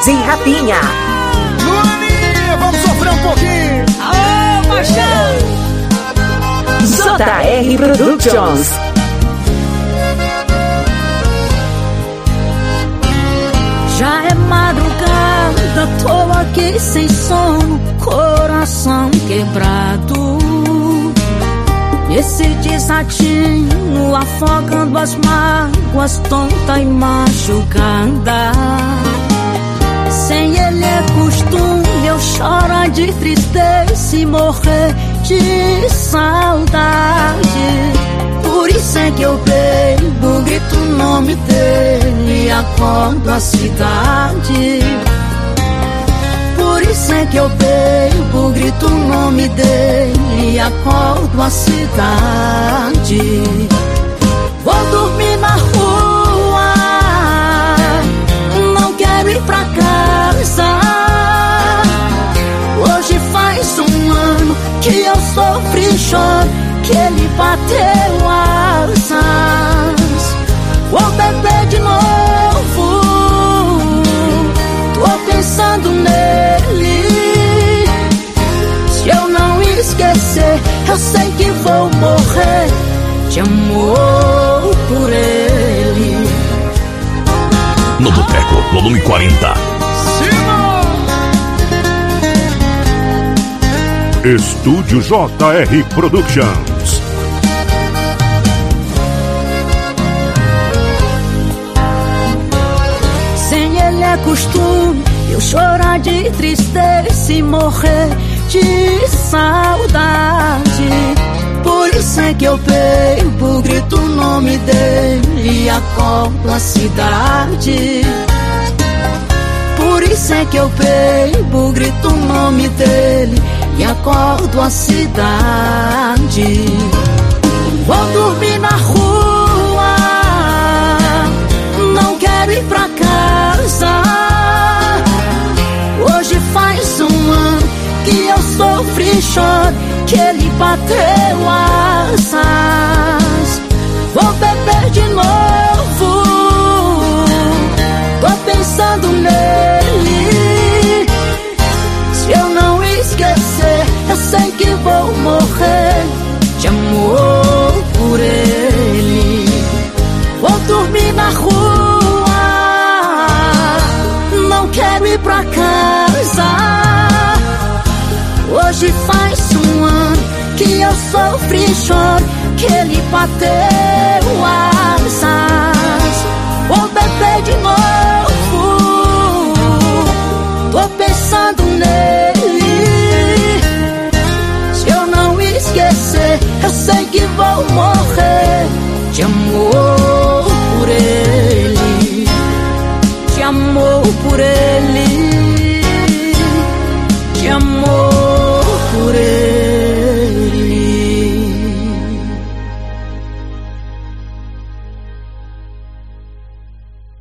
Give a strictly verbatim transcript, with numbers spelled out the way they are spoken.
de Rapinha. Luaninha, vamos sofrer um pouquinho. Aô, paixão! J R Productions. Já é madrugada, tô aqui sem sono, coração quebrado. Esse desatino afogando as mágoas, tonta e machucada. Sem ele é costume eu chorar de tristeza e morrer de saudade. Por isso é que eu bebo, grito o nome dele e acordo a cidade. Por isso é que eu bebo, grito o nome dele e acordo a cidade. Vou dormir na rua, não quero ir pra casa. Hoje faz um ano que eu sofri e choro, que ele bateu asas. Vou beber de novo, tô pensando nele. Se eu não esquecer, eu sei que vou morrer de amor por ele. No Boteco, volume quarenta. Estúdio J R Productions. Sem ele é costume eu chorar de tristeza e morrer de saudade. Por isso é que eu bebo, grito o nome dele e acordo a cidade. Por isso é que eu bebo, grito o nome dele e acordo a cidade. Vou dormir na rua, não quero ir pra casa. Hoje faz um ano que eu sofri e choro, que ele bateu asas. Vou beber de novo, tô pensando nele. Se eu não esquecer, eu sei que vou morrer de amor por ele. Vou dormir na rua, não quero ir pra casa. Hoje faz um ano que eu sofri e choro, que ele bateu asas.